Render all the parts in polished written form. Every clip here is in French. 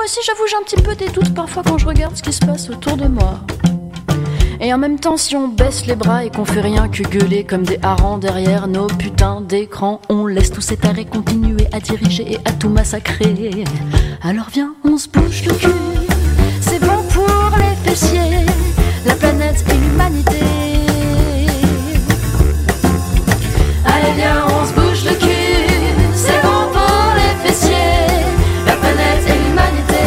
aussi, j'avoue, j'ai un petit peu des doutes parfois quand je regarde ce qui se passe autour de moi. Et en même temps, si on baisse les bras et qu'on fait rien que gueuler comme des harengs derrière nos putains d'écrans, on laisse tous ces tarés continuer à diriger et à tout massacrer. Alors viens, on se bouge le cul, c'est bon pour les fessiers, la planète et l'humanité. Allez viens, on se bouge le cul, c'est bon pour les fessiers, la planète et l'humanité.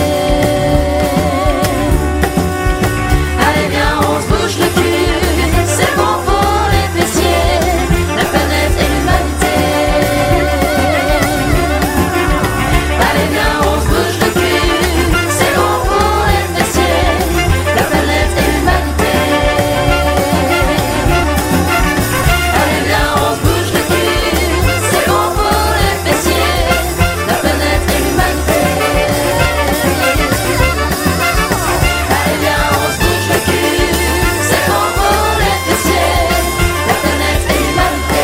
Allez viens, on se bouge le cul, c'est bon pour les fessiers, la planète et l'humanité. Allez viens, on se bouge le cul, c'est bon pour les fessiers, la planète et l'humanité. Allez viens, on se bouge le cul, c'est bon pour les fessiers, la planète et l'humanité. Allez viens, on se bouge le cul, c'est bon pour les fessiers, la planète et l'humanité.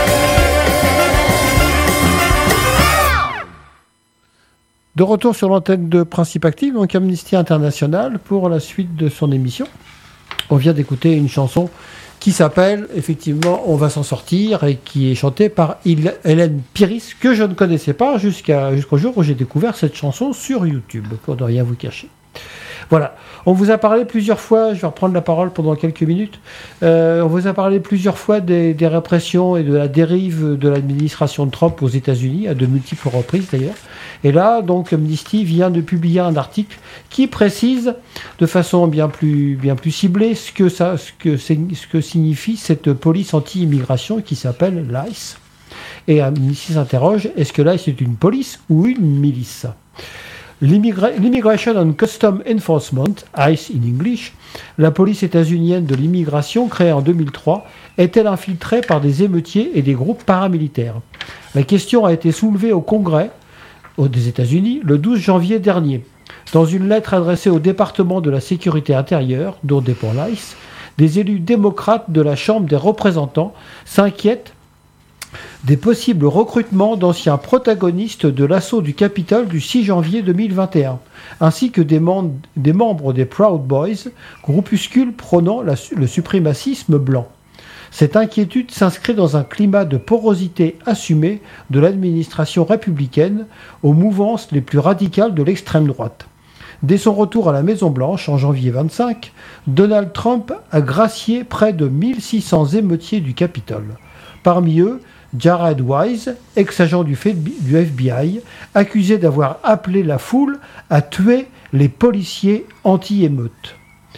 De retour sur l'antenne de Principe Actif, donc Amnesty International, pour la suite de son émission. On vient d'écouter une chanson qui s'appelle, effectivement, On va s'en sortir, et qui est chantée par Hélène Piris, que je ne connaissais pas jusqu'au jour où j'ai découvert cette chanson sur YouTube, pour ne rien vous cacher. Voilà, on vous a parlé plusieurs fois, je vais reprendre la parole pendant quelques minutes, on vous a parlé plusieurs fois des répressions et de la dérive de l'administration de Trump aux États-Unis, à de multiples reprises d'ailleurs. Et là, donc, Amnesty vient de publier un article qui précise de façon bien plus ciblée ce que signifie cette police anti-immigration qui s'appelle l'ICE. Et Amnesty s'interroge, est-ce que l'ICE est une police ou une milice ? L'Immigration and Custom Enforcement, ICE in English, la police états-unienne de l'immigration créée en 2003, est-elle infiltrée par des émeutiers et des groupes paramilitaires ? La question a été soulevée au Congrès des États-Unis le 12 janvier dernier. Dans une lettre adressée au département de la sécurité intérieure, dont dépend l'ICE, des élus démocrates de la Chambre des représentants s'inquiètent des possibles recrutements d'anciens protagonistes de l'assaut du Capitole du 6 janvier 2021, ainsi que des membres des Proud Boys, groupuscule prônant le suprémacisme blanc. Cette inquiétude s'inscrit dans un climat de porosité assumée de l'administration républicaine aux mouvances les plus radicales de l'extrême droite. Dès son retour à la Maison-Blanche en janvier 25, Donald Trump a gracié près de 1600 émeutiers du Capitole. Parmi eux, Jared Wise, ex-agent du FBI, accusé d'avoir appelé la foule à tuer les policiers anti-émeutes.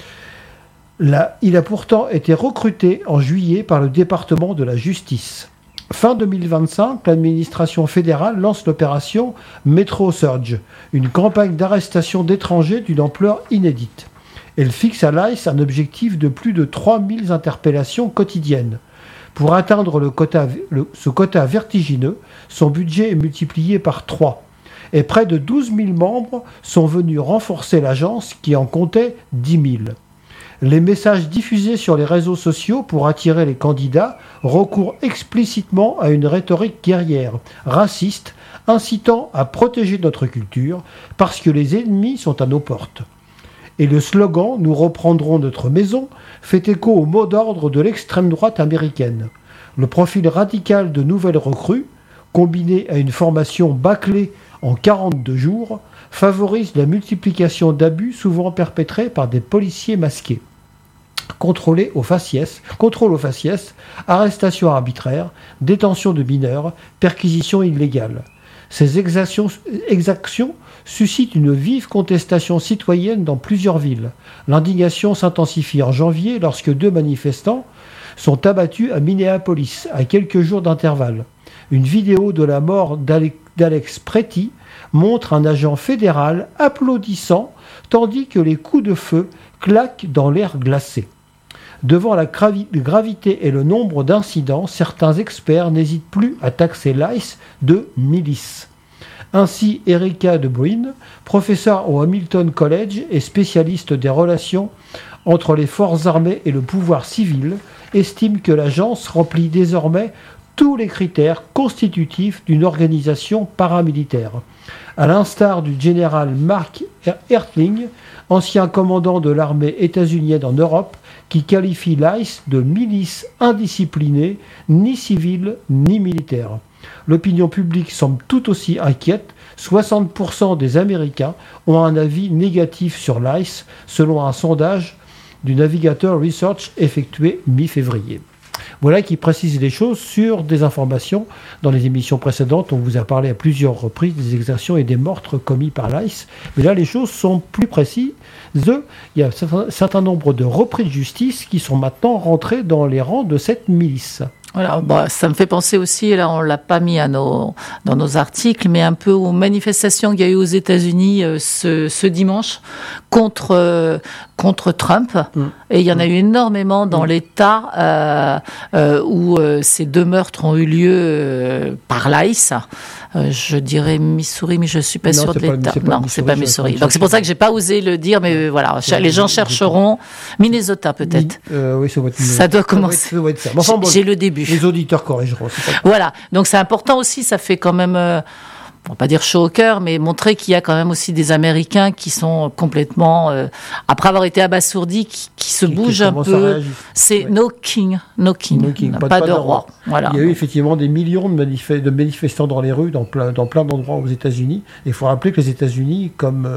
Il a pourtant été recruté en juillet par le département de la justice. Fin 2025, l'administration fédérale lance l'opération Metro Surge, une campagne d'arrestation d'étrangers d'une ampleur inédite. Elle fixe à l'ICE un objectif de plus de 3000 interpellations quotidiennes. Pour atteindre ce quota vertigineux, son budget est multiplié par 3. Et près de 12 000 membres sont venus renforcer l'agence qui en comptait 10 000. Les messages diffusés sur les réseaux sociaux pour attirer les candidats recourent explicitement à une rhétorique guerrière, raciste, incitant à protéger notre culture parce que les ennemis sont à nos portes. Et le slogan « Nous reprendrons notre maison » fait écho au mot d'ordre de l'extrême droite américaine. Le profil radical de nouvelles recrues, combiné à une formation bâclée en 42 jours, favorise la multiplication d'abus souvent perpétrés par des policiers masqués. Contrôle au faciès, arrestation arbitraire, détention de mineurs, perquisition illégale. Ces exactions suscitent une vive contestation citoyenne dans plusieurs villes. L'indignation s'intensifie en janvier lorsque 2 manifestants sont abattus à Minneapolis, à quelques jours d'intervalle. Une vidéo de la mort d'Alex Pretty montre un agent fédéral applaudissant tandis que les coups de feu claquent dans l'air glacé. Devant la gravité et le nombre d'incidents, certains experts n'hésitent plus à taxer l'ICE de milice. Ainsi, Erika De Bruyn, professeure au Hamilton College et spécialiste des relations entre les forces armées et le pouvoir civil, estime que l'agence remplit désormais tous les critères constitutifs d'une organisation paramilitaire. À l'instar du général Mark Hertling, ancien commandant de l'armée états-unienne en Europe, qui qualifie l'ICE de milice indisciplinée, ni civile ni militaire. L'opinion publique semble tout aussi inquiète. 60% des Américains ont un avis négatif sur l'ICE, selon un sondage du Navigator Research effectué mi-février. Voilà qui précise les choses sur des informations. Dans les émissions précédentes, on vous a parlé à plusieurs reprises des exactions et des meurtres commis par l'ICE. Mais là, les choses sont plus précises. Il y a un certain nombre de repris de justice qui sont maintenant rentrés dans les rangs de cette milice. Voilà, ça me fait penser aussi, là on l'a pas mis dans nos articles, mais un peu aux manifestations qu'il y a eu aux États-Unis ce dimanche contre Trump. Et il y en a eu énormément dans l'État où ces deux meurtres ont eu lieu par l'ICE. Je dirais Missouri, mais je suis pas sûre de l'État. Non, c'est pas Missouri. Donc c'est pour ça que j'ai pas osé le dire, mais voilà, les gens chercheront. Minnesota peut-être. Oui, ça doit commencer. Ça doit être ça. Enfin, j'ai le début. Les auditeurs corrigeront. Voilà, donc c'est important aussi, ça fait quand même, on va pas dire chaud au cœur, mais montrer qu'il y a quand même aussi des Américains qui sont complètement, après avoir été abasourdis, qui se bougent un peu. C'est no king, pas de roi. Voilà. Il y a eu effectivement des millions de manifestants dans les rues, dans plein d'endroits aux États-Unis. Et il faut rappeler que les États-Unis, comme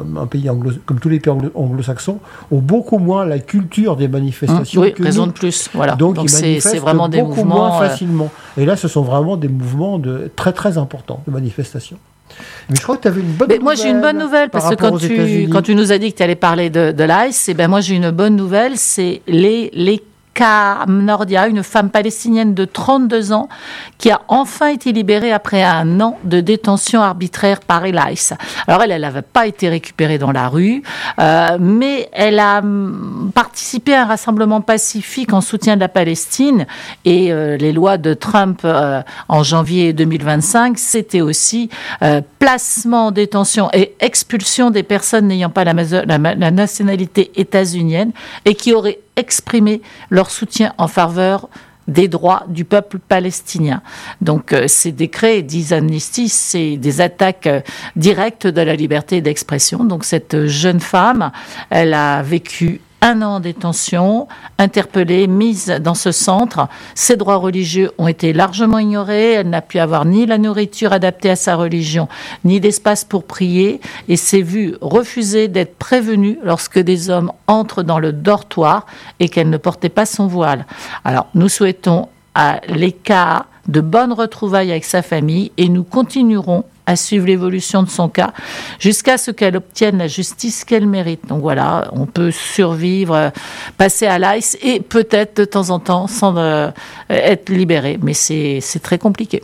comme tous les pays anglo-saxons, ont beaucoup moins la culture des manifestations. Oui, raison de plus. Voilà. Donc ils c'est vraiment des beaucoup mouvements moins facilement. Et là, ce sont vraiment des mouvements très très importants de manifestation. Mais je crois que tu avais une bonne nouvelle. Moi, j'ai une bonne nouvelle, parce que quand tu nous as dit que tu allais parler de l'ICE, moi, j'ai une bonne nouvelle, c'est les Nordia, une femme palestinienne de 32 ans qui a enfin été libérée après un an de détention arbitraire par l'ICE. Alors elle n'avait pas été récupérée dans la rue, mais elle a participé à un rassemblement pacifique en soutien de la Palestine, et les lois de Trump en janvier 2025, c'était aussi placement en détention et expulsion des personnes n'ayant pas la nationalité états-unienne et qui auraient exprimé leur soutien en faveur des droits du peuple palestinien. Donc ces décrets, disent Amnesty, c'est des attaques directes de la liberté d'expression. Donc cette jeune femme, elle a vécu 1 an en détention, interpellée, mise dans ce centre. Ses droits religieux ont été largement ignorés. Elle n'a pu avoir ni la nourriture adaptée à sa religion, ni d'espace pour prier, et s'est vue refuser d'être prévenue lorsque des hommes entrent dans le dortoir et qu'elle ne portait pas son voile. Alors, nous souhaitons à l'ECA de bonnes retrouvailles avec sa famille, et nous continuerons à suivre l'évolution de son cas jusqu'à ce qu'elle obtienne la justice qu'elle mérite. Donc voilà, on peut survivre, passer à l'ICE et peut-être de temps en temps sans être libéré, mais c'est très compliqué.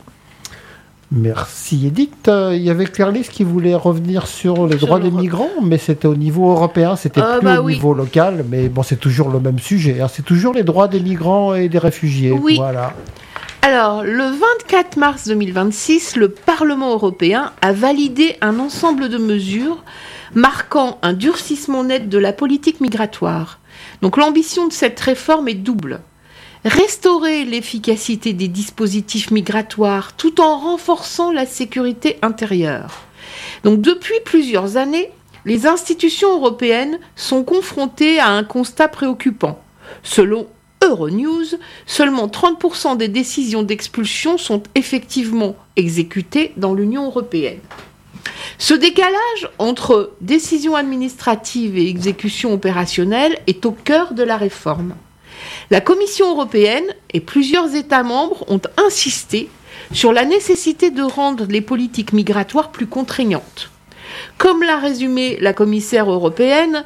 Merci Edith. Il y avait Claire-Lise qui voulait revenir sur les droits des migrants, mais c'était au niveau européen, c'était plus au niveau local, mais bon, c'est toujours le même sujet, hein. C'est toujours les droits des migrants et des réfugiés. Oui. Voilà. Alors, le 24 mars 2026, le Parlement européen a validé un ensemble de mesures marquant un durcissement net de la politique migratoire. Donc, l'ambition de cette réforme est double. Restaurer l'efficacité des dispositifs migratoires tout en renforçant la sécurité intérieure. Donc, depuis plusieurs années, les institutions européennes sont confrontées à un constat préoccupant. Selon Euronews, seulement 30% des décisions d'expulsion sont effectivement exécutées dans l'Union européenne. Ce décalage entre décisions administratives et exécution opérationnelle est au cœur de la réforme. La Commission européenne et plusieurs États membres ont insisté sur la nécessité de rendre les politiques migratoires plus contraignantes. Comme l'a résumé la commissaire européenne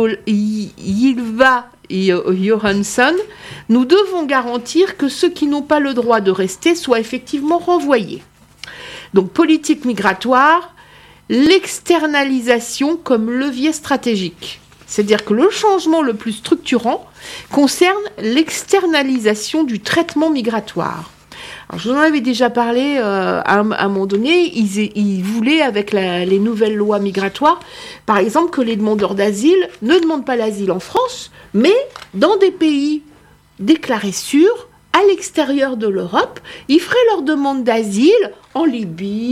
Ylva Johansson, nous devons garantir que ceux qui n'ont pas le droit de rester soient effectivement renvoyés. Donc, politique migratoire, l'externalisation comme levier stratégique. C'est-à-dire que le changement le plus structurant concerne l'externalisation du traitement migratoire. Alors, je vous en avais déjà parlé à un moment donné, ils voulaient, avec les nouvelles lois migratoires, par exemple, que les demandeurs d'asile ne demandent pas l'asile en France, mais dans des pays déclarés sûrs, à l'extérieur de l'Europe, ils feraient leur demande d'asile en Libye,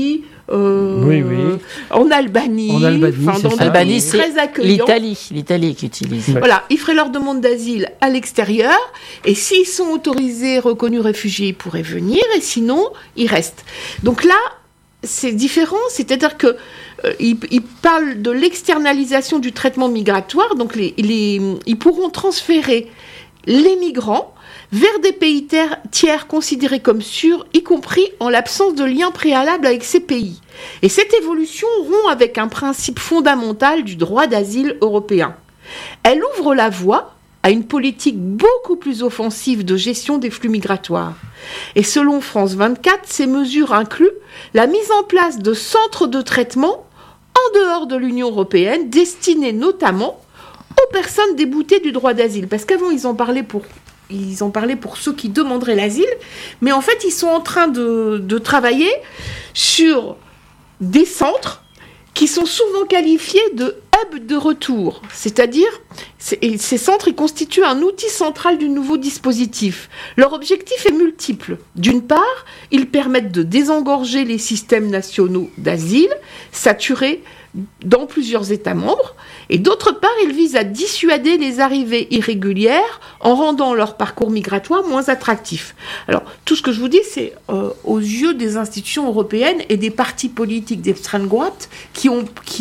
en Albanie. Albanie, c'est très accueillant. L'Italie qui utilise. Ouais. Voilà, ils feraient leur demande d'asile à l'extérieur, et s'ils sont autorisés, reconnus réfugiés, ils pourraient venir, et sinon, ils restent. Donc là, c'est différent, c'est-à-dire que ils parlent de l'externalisation du traitement migratoire, donc ils pourront transférer les migrants vers des pays tiers considérés comme sûrs, y compris en l'absence de lien préalable avec ces pays. Et cette évolution rompt avec un principe fondamental du droit d'asile européen. Elle ouvre la voie à une politique beaucoup plus offensive de gestion des flux migratoires. Et selon France 24, ces mesures incluent la mise en place de centres de traitement en dehors de l'Union européenne, destinés notamment aux personnes déboutées du droit d'asile. Parce qu'avant, ils en parlaient pour ceux qui demanderaient l'asile, mais en fait, ils sont en train de travailler sur des centres qui sont souvent qualifiés de hubs de retour. C'est-à-dire, ces centres, ils constituent un outil central du nouveau dispositif. Leur objectif est multiple. D'une part, ils permettent de désengorger les systèmes nationaux d'asile, saturés dans plusieurs États membres, et d'autre part, ils visent à dissuader les arrivées irrégulières en rendant leur parcours migratoire moins attractif. Alors, tout ce que je vous dis, c'est aux yeux des institutions européennes et des partis politiques d'extrême droite qui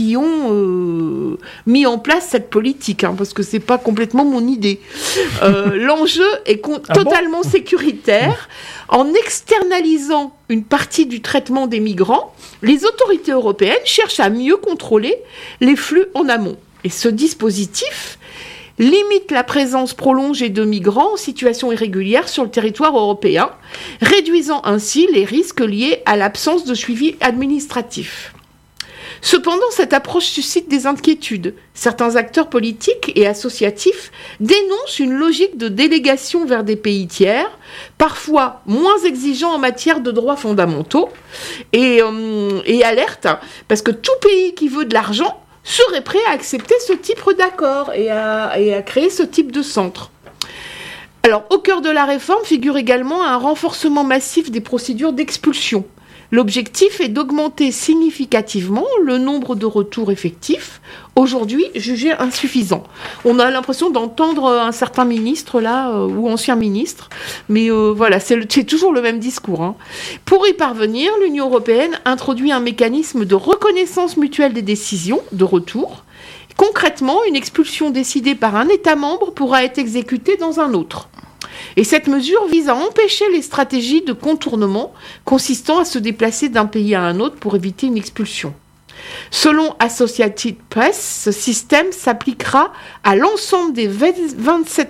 ont mis en place cette politique, parce que c'est pas complètement mon idée. L'enjeu est totalement sécuritaire. En externalisant une partie du traitement des migrants, les autorités européennes cherchent à mieux contrôler les flux en amont. Et ce dispositif limite la présence prolongée de migrants en situation irrégulière sur le territoire européen, réduisant ainsi les risques liés à l'absence de suivi administratif. Cependant, cette approche suscite des inquiétudes. Certains acteurs politiques et associatifs dénoncent une logique de délégation vers des pays tiers, parfois moins exigeants en matière de droits fondamentaux, et alertent, parce que tout pays qui veut de l'argent serait prêt à accepter ce type d'accord et à créer ce type de centre. Alors, au cœur de la réforme figure également un renforcement massif des procédures d'expulsion. L'objectif est d'augmenter significativement le nombre de retours effectifs, aujourd'hui jugés insuffisants. On a l'impression d'entendre un certain ministre, ou ancien ministre, mais voilà, c'est toujours le même discours. Pour y parvenir, l'Union européenne introduit un mécanisme de reconnaissance mutuelle des décisions de retour. Concrètement, une expulsion décidée par un État membre pourra être exécutée dans un autre. Et cette mesure vise à empêcher les stratégies de contournement consistant à se déplacer d'un pays à un autre pour éviter une expulsion. Selon Associated Press, ce système s'appliquera à l'ensemble des 27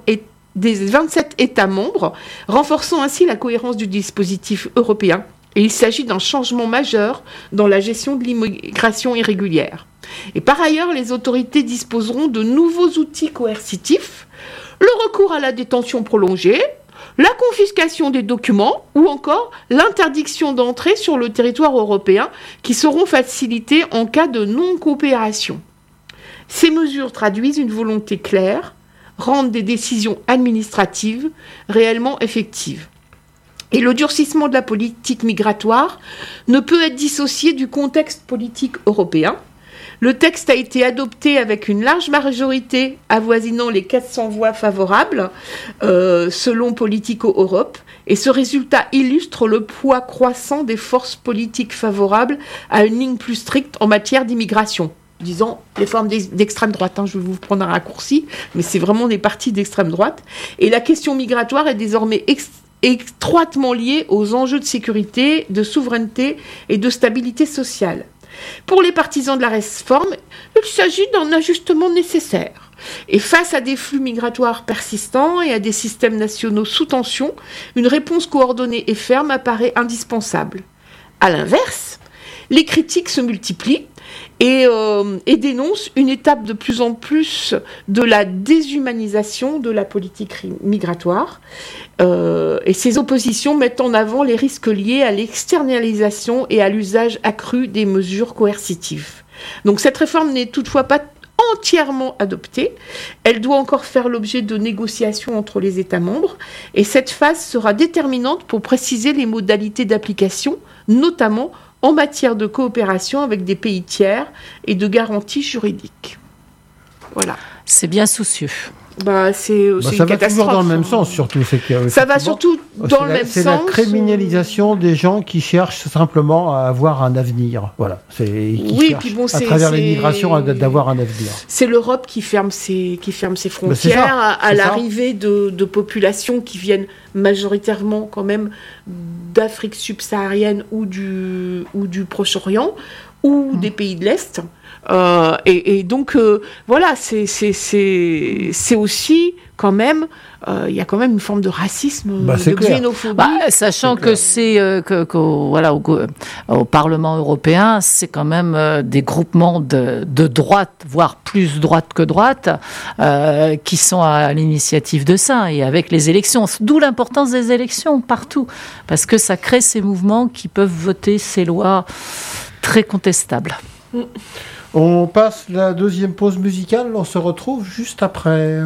États membres, renforçant ainsi la cohérence du dispositif européen. Et il s'agit d'un changement majeur dans la gestion de l'immigration irrégulière. Et par ailleurs, les autorités disposeront de nouveaux outils coercitifs, le recours à la détention prolongée, la confiscation des documents ou encore l'interdiction d'entrée sur le territoire européen qui seront facilitées en cas de non-coopération. Ces mesures traduisent une volonté claire, rendent des décisions administratives réellement effectives. Et le durcissement de la politique migratoire ne peut être dissocié du contexte politique européen. Le texte a été adopté avec une large majorité avoisinant les 400 voix favorables, selon Politico Europe, et ce résultat illustre le poids croissant des forces politiques favorables à une ligne plus stricte en matière d'immigration. Disons les formes d'extrême droite, je vais vous prendre un raccourci, mais c'est vraiment des partis d'extrême droite. Et la question migratoire est désormais étroitement liée aux enjeux de sécurité, de souveraineté et de stabilité sociale. Pour les partisans de la réforme, il s'agit d'un ajustement nécessaire. Et face à des flux migratoires persistants et à des systèmes nationaux sous tension, une réponse coordonnée et ferme apparaît indispensable. À l'inverse, les critiques se multiplient et dénoncent une étape de plus en plus de la déshumanisation de la politique migratoire. Et ces oppositions mettent en avant les risques liés à l'externalisation et à l'usage accru des mesures coercitives. Donc cette réforme n'est toutefois pas entièrement adoptée. Elle doit encore faire l'objet de négociations entre les États membres et cette phase sera déterminante pour préciser les modalités d'application, notamment en matière de coopération avec des pays tiers et de garanties juridiques. Voilà. C'est bien soucieux. C'est une ça va catastrophe. toujours dans le même sens, surtout. Ça va surtout dans le même sens. C'est la criminalisation des gens qui cherchent simplement à avoir un avenir. Voilà. À travers l'immigration, d'avoir un avenir. C'est l'Europe qui ferme ses frontières à l'arrivée de populations qui viennent majoritairement quand même d'Afrique subsaharienne ou du Proche-Orient ou des pays de l'Est. Et donc voilà, c'est aussi quand même il y a quand même une forme de racisme, de xénophobie. Sachant que c'est au Parlement européen, c'est quand même des groupements de droite, voire plus droite que droite, qui sont à l'initiative de ça, et avec les élections. D'où l'importance des élections partout, parce que ça crée ces mouvements qui peuvent voter ces lois très contestables. On passe la deuxième pause musicale, on se retrouve juste après.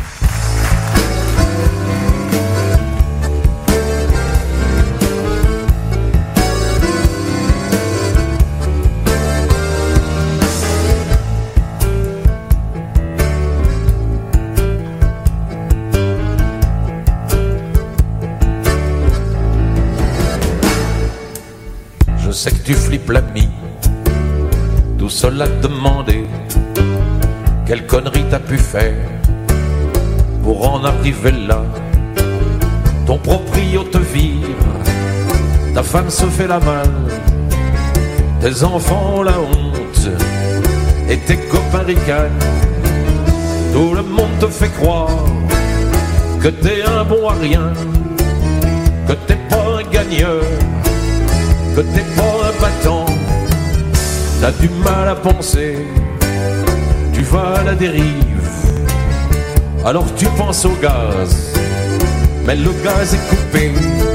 Je sais que tu flippes l'ami, tout seul à te demander quelle connerie t'as pu faire pour en arriver là. Ton proprio te vire, ta femme se fait la malle, tes enfants ont la honte et tes copains ricanent. Tout le monde te fait croire que t'es un bon à rien, que t'es pas un gagneur, que t'es pas un battant. T'as du mal à penser, tu vas à la dérive. Alors tu penses au gaz, mais le gaz est coupé.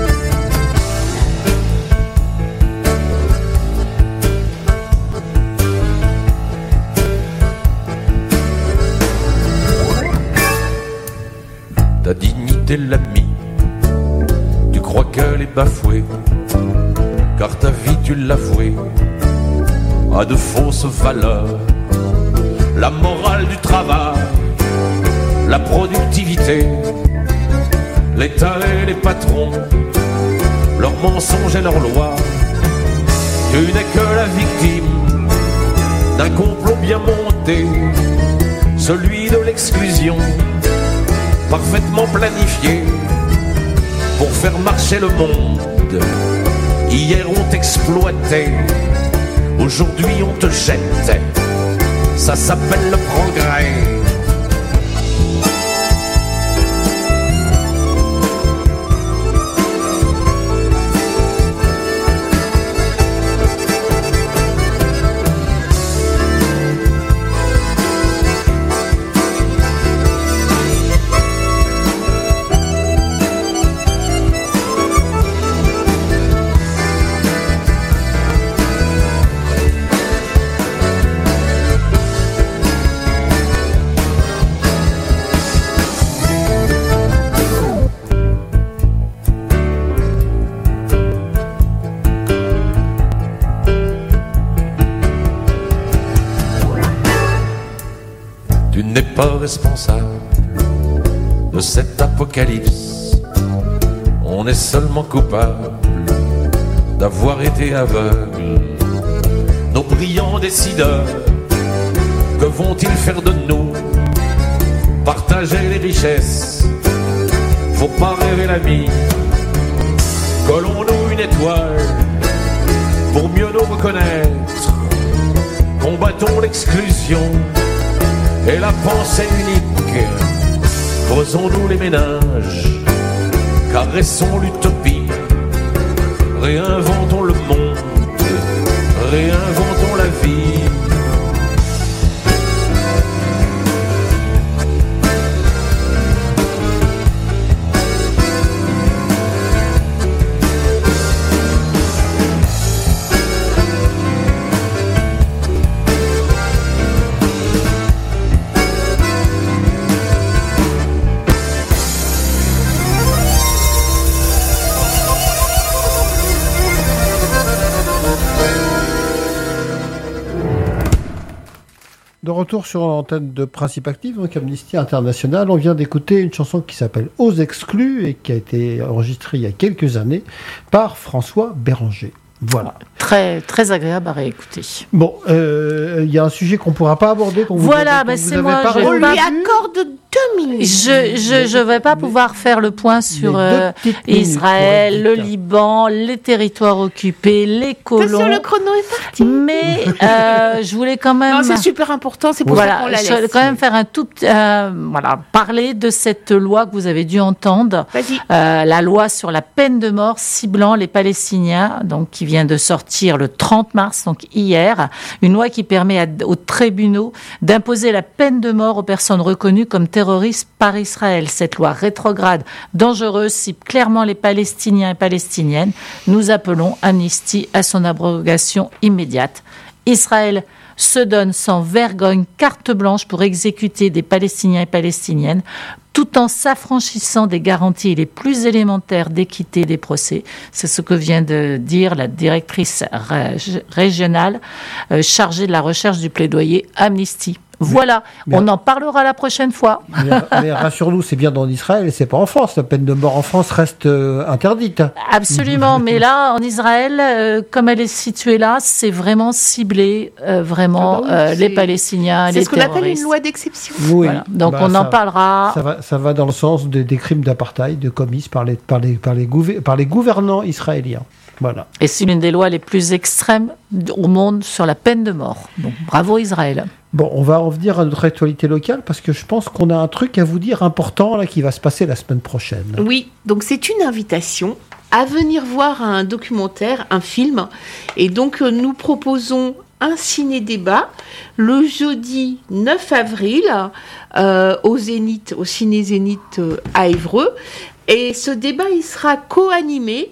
Ta dignité l'ami, tu crois qu'elle est bafouée, car ta vie tu l'as vouée à de fausses valeurs. La morale du travail, la productivité, l'État et les patrons, leurs mensonges et leurs lois. Tu n'es que la victime d'un complot bien monté, celui de l'exclusion, parfaitement planifié pour faire marcher le monde. Hier on t'exploitait, aujourd'hui on te jette, ça s'appelle le progrès. Tu n'es pas responsable de cet apocalypse. On est seulement coupable d'avoir été aveugle. Nos brillants décideurs, que vont-ils faire de nous? Partager les richesses, faut pas rêver l'ami. Collons-nous une étoile pour mieux nous reconnaître. Combattons l'exclusion et la pensée unique. Creusons-nous les méninges, caressons l'utopie. Réinventons le monde, réinventons la vie. De retour sur l'antenne de Principe Actif, donc Amnesty International, on vient d'écouter une chanson qui s'appelle Aux Exclus et qui a été enregistrée il y a quelques années par François Béranger. Voilà. Très, très agréable à réécouter. Bon, il y a un sujet qu'on ne pourra pas aborder. Voilà, c'est moi. On lui accorde 2 minutes. Je ne vais pas pouvoir faire le point sur Israël, le Liban, les territoires occupés, les colons. Le chrono est parti. Mais je voulais quand même... Non, c'est super important, c'est pour ça qu'on la laisse. Je voulais quand même faire un tout... parler de cette loi que vous avez dû entendre. Vas-y. La loi sur la peine de mort ciblant les Palestiniens, donc qui vient de sortir le 30 mars, donc hier. Une loi qui permet aux tribunaux d'imposer la peine de mort aux personnes reconnues comme terroristes par Israël. Cette loi rétrograde, dangereuse, cible clairement les Palestiniens et Palestiniennes. Nous appelons Amnesty à son abrogation immédiate. Israël se donne sans vergogne carte blanche pour exécuter des Palestiniens et Palestiniennes, tout en s'affranchissant des garanties les plus élémentaires d'équité des procès. C'est ce que vient de dire la directrice régionale chargée de la recherche du plaidoyer Amnesty. Voilà, on en parlera la prochaine fois. Mais rassure-nous, c'est bien en Israël et c'est pas en France. La peine de mort en France reste interdite. Absolument, mais là, en Israël, comme elle est située là, c'est vraiment ciblé, les Palestiniens, les terroristes. C'est ce qu'on appelle une loi d'exception. Oui. Voilà. Donc on en parlera. Ça va dans le sens des crimes d'apartheid commis par les gouvernants israéliens. Voilà. Et c'est l'une des lois les plus extrêmes au monde sur la peine de mort. Donc bravo Israël. Bon, on va revenir à notre actualité locale parce que je pense qu'on a un truc à vous dire important là qui va se passer la semaine prochaine. Oui, donc c'est une invitation à venir voir un documentaire, un film. Et donc nous proposons un ciné-débat le jeudi 9 avril au Zénith, au Ciné Zénith à Évreux. Et ce débat, il sera co-animé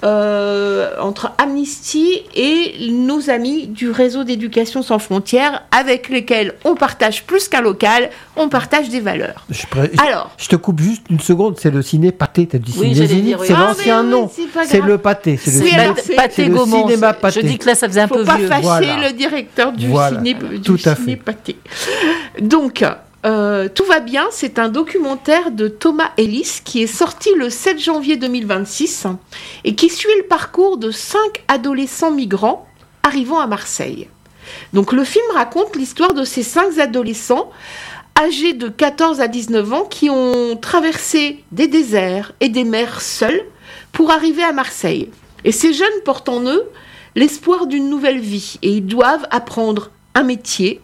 entre Amnesty et nos amis du réseau d'éducation sans frontières avec lesquels on partage plus qu'un local, on partage des valeurs. Alors, je te coupe juste une seconde, c'est le ciné Pâté, t'as dit oui, Ciné Zénith, c'est l'ancien nom, c'est le Pâté, c'est le Pâté Gaumont. Cinéma Pâté. Je dis que là ça faisait un peu vieux. Faut pas fâcher le directeur du ciné Pâté. Donc, tout va bien, c'est un documentaire de Thomas Ellis qui est sorti le 7 janvier 2026 et qui suit le parcours de 5 adolescents migrants arrivant à Marseille. Donc le film raconte l'histoire de ces 5 adolescents âgés de 14 à 19 ans qui ont traversé des déserts et des mers seuls pour arriver à Marseille. Et ces jeunes portent en eux l'espoir d'une nouvelle vie et ils doivent apprendre un métier,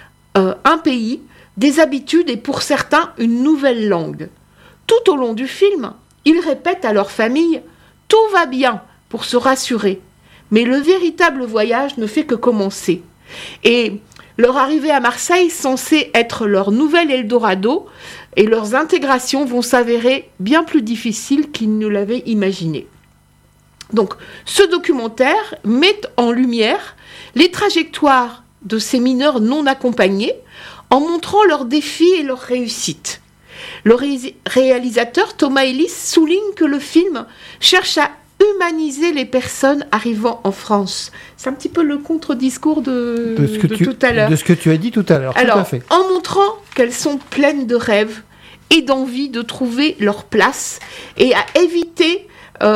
un pays, des habitudes et pour certains une nouvelle langue. Tout au long du film, ils répètent à leur famille « Tout va bien » pour se rassurer. Mais le véritable voyage ne fait que commencer. Et leur arrivée à Marseille censée être leur nouvel Eldorado et leurs intégrations vont s'avérer bien plus difficiles qu'ils ne l'avaient imaginé. Donc, ce documentaire met en lumière les trajectoires de ces mineurs non accompagnés en montrant leurs défis et leurs réussites. Le réalisateur Thomas Ellis souligne que le film cherche à humaniser les personnes arrivant en France. C'est un petit peu le contre-discours de tout à l'heure. De ce que tu as dit tout à l'heure. Alors, tout à fait. En montrant qu'elles sont pleines de rêves et d'envie de trouver leur place et à éviter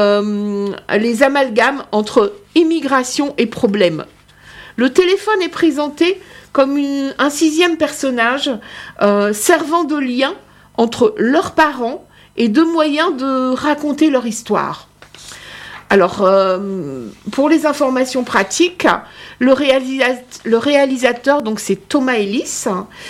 les amalgames entre immigration et problème. Le téléphone est présenté comme un 6e personnage servant de lien entre leurs parents et de moyens de raconter leur histoire. Alors, pour les informations pratiques, le réalisateur, donc c'est Thomas Ellis.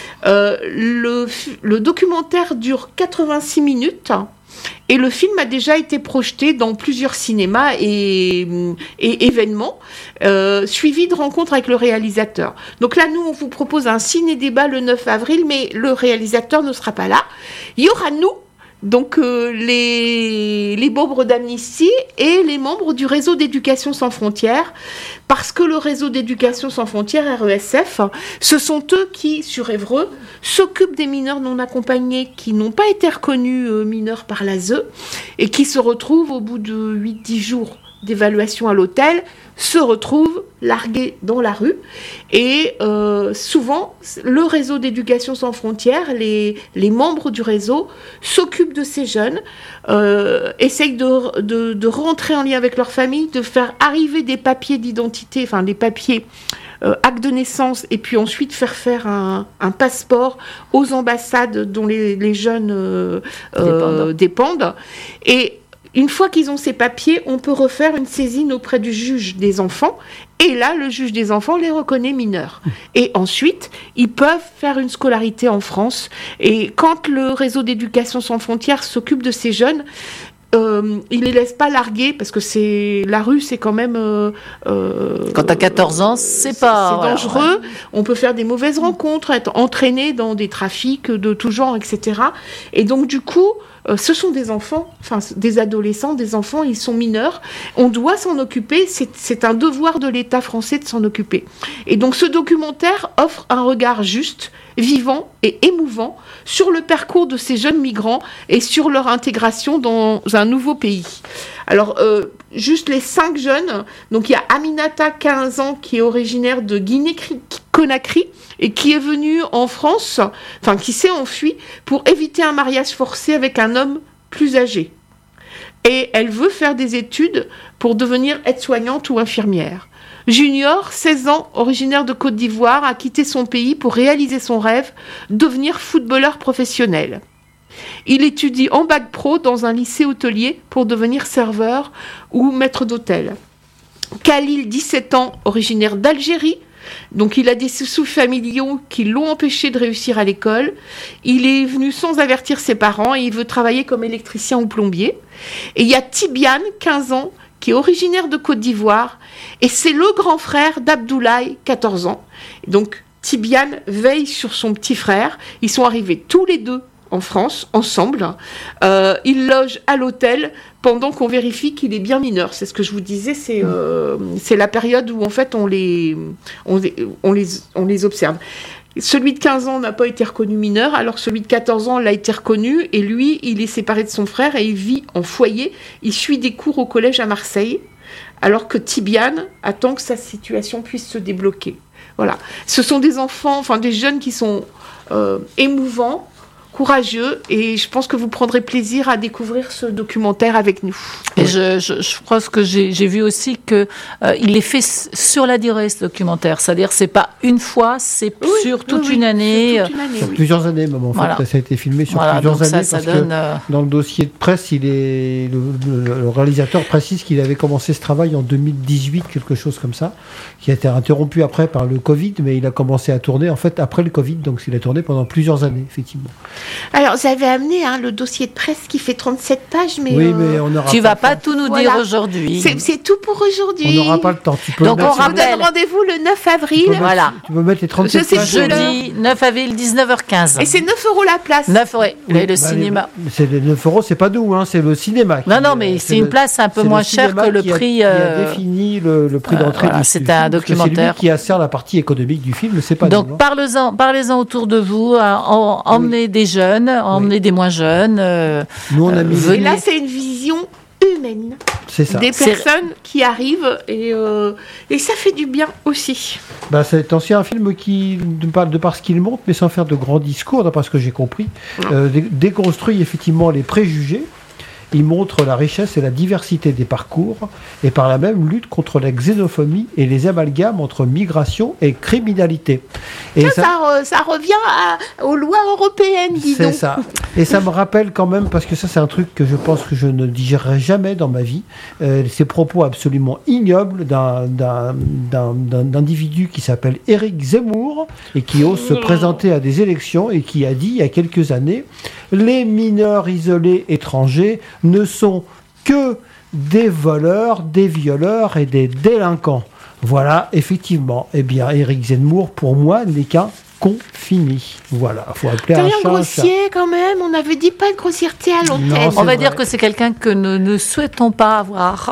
Le documentaire dure 86 minutes et le film a déjà été projeté dans plusieurs cinémas et événements, suivis de rencontres avec le réalisateur. Donc là, nous, on vous propose un ciné-débat le 9 avril, mais le réalisateur ne sera pas là. Il y aura nous, donc les membres d'Amnesty et les membres du réseau d'éducation sans frontières, parce que le réseau d'éducation sans frontières, RESF, ce sont eux qui, sur Évreux, s'occupent des mineurs non accompagnés qui n'ont pas été reconnus mineurs par l'ASE et qui se retrouvent au bout de 8-10 jours d'évaluation à l'hôtel, se retrouvent largués dans la rue. Et souvent, le réseau d'éducation sans frontières, les membres du réseau, s'occupent de ces jeunes, essayent de rentrer en lien avec leur famille, de faire arriver des papiers d'identité, enfin des papiers acte de naissance, et puis ensuite faire un passeport aux ambassades dont les jeunes dépendent. Et une fois qu'ils ont ces papiers, on peut refaire une saisine auprès du juge des enfants. Et là, le juge des enfants les reconnaît mineurs. Et ensuite, ils peuvent faire une scolarité en France. Et quand le réseau d'éducation sans frontières s'occupe de ces jeunes, il les laisse pas larguer, parce que la rue, c'est quand même... quand t'as 14 ans, c'est dangereux. Ouais. On peut faire des mauvaises rencontres, être entraîné dans des trafics de tout genre, etc. Et donc, du coup... ce sont des enfants, enfin des adolescents, des enfants, ils sont mineurs. On doit s'en occuper, c'est un devoir de l'État français de s'en occuper. Et donc ce documentaire offre un regard juste, vivant et émouvant sur le parcours de ces jeunes migrants et sur leur intégration dans un nouveau pays. Alors, juste les 5 jeunes, donc il y a Aminata, 15 ans, qui est originaire de Guinée-Conakry et qui est venue en France, enfin qui s'est enfuie pour éviter un mariage forcé avec un homme plus âgé. Et elle veut faire des études pour devenir aide-soignante ou infirmière. Junior, 16 ans, originaire de Côte d'Ivoire, a quitté son pays pour réaliser son rêve, devenir footballeur professionnel. Il étudie en bac pro dans un lycée hôtelier pour devenir serveur ou maître d'hôtel. Khalil, 17 ans, originaire d'Algérie. Donc il a des soucis familiaux qui l'ont empêché de réussir à l'école. Il est venu sans avertir ses parents et il veut travailler comme électricien ou plombier. Et il y a Tibiane, 15 ans, qui est originaire de Côte d'Ivoire. Et c'est le grand frère d'Abdoulaye, 14 ans. Donc Tibiane veille sur son petit frère. Ils sont arrivés tous les deux en France, ensemble. Ils logent à l'hôtel pendant qu'on vérifie qu'il est bien mineur. C'est ce que je vous disais, c'est la période où en fait on les observe. Celui de 15 ans n'a pas été reconnu mineur, alors celui de 14 ans l'a été reconnu, et lui, il est séparé de son frère et il vit en foyer. Il suit des cours au collège à Marseille, alors que Tibiane attend que sa situation puisse se débloquer. Voilà. Ce sont des enfants, enfin des jeunes qui sont émouvants, courageux, et je pense que vous prendrez plaisir à découvrir ce documentaire avec nous. Et je crois que j'ai vu aussi que il est fait sur la durée, ce documentaire. C'est-à-dire, c'est pas une fois, c'est sur toute une année. Sur plusieurs années même, en fait. Voilà. Ça a été filmé sur plusieurs années. Ça donne, que dans le dossier de presse, le réalisateur précise qu'il avait commencé ce travail en 2018, quelque chose comme ça, qui a été interrompu après par le Covid, mais il a commencé à tourner en fait après le Covid, donc il a tourné pendant plusieurs années, effectivement. Alors, vous avez amené le dossier de presse qui fait 37 pages, mais... Oui, mais on n'aura tu vas pas tout nous dire aujourd'hui. C'est tout pour aujourd'hui. On n'aura pas le temps. Donc, on rappelle. Rendez-vous le 9 avril. Tu peux mettre les 37 pages. Jeudi 9 avril, 19h15. Et c'est 9 € la place. 9 €, oui, le cinéma. C'est les 9 €, c'est pas nous, c'est le cinéma. Non, mais c'est une place un peu moins chère que le prix... qui a défini le prix d'entrée du film. C'est un documentaire. C'est lui qui assure la partie économique du film, c'est pas nous. Donc, parlez-en autour de vous, emmenez des jeunes, emmener des moins jeunes. Nous, on a mis... Et là, c'est une vision humaine. C'est ça. Des personnes qui arrivent et ça fait du bien aussi. C'est aussi un film qui, de par ce qu'il montre, mais sans faire de grands discours, d'après ce que j'ai compris, déconstruit effectivement les préjugés. Il montre la richesse et la diversité des parcours et par là même lutte contre la xénophobie et les amalgames entre migration et criminalité. Et ça revient aux lois européennes, dis donc. C'est ça. Et ça me rappelle quand même, parce que ça c'est un truc que je pense que je ne digérerai jamais dans ma vie, ces propos absolument ignobles d'un individu qui s'appelle Éric Zemmour et qui ose se présenter à des élections et qui a dit il y a quelques années « Les mineurs isolés étrangers ne sont que des voleurs, des violeurs et des délinquants. » Voilà, effectivement. Eh bien, Éric Zemmour, pour moi, n'est qu'un confini. Voilà, il faut appeler un chat grossier quand même. On avait dit pas de grossièreté à l'antenne. On va dire que c'est quelqu'un que nous ne souhaitons pas avoir.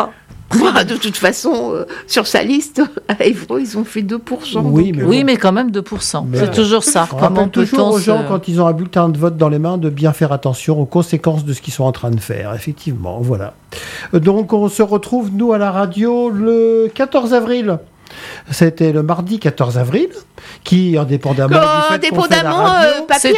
De toute façon, sur sa liste, à Évreux, ils ont fait 2%. Oui, mais quand même 2%. C'est toujours ça. On rappelle toujours aux gens, quand ils ont un bulletin de vote dans les mains, de bien faire attention aux conséquences de ce qu'ils sont en train de faire. Effectivement, voilà. Donc, on se retrouve, nous, à la radio, le 14 avril. C'était le mardi 14 avril, qui, indépendamment du fait qu'on fait la radio...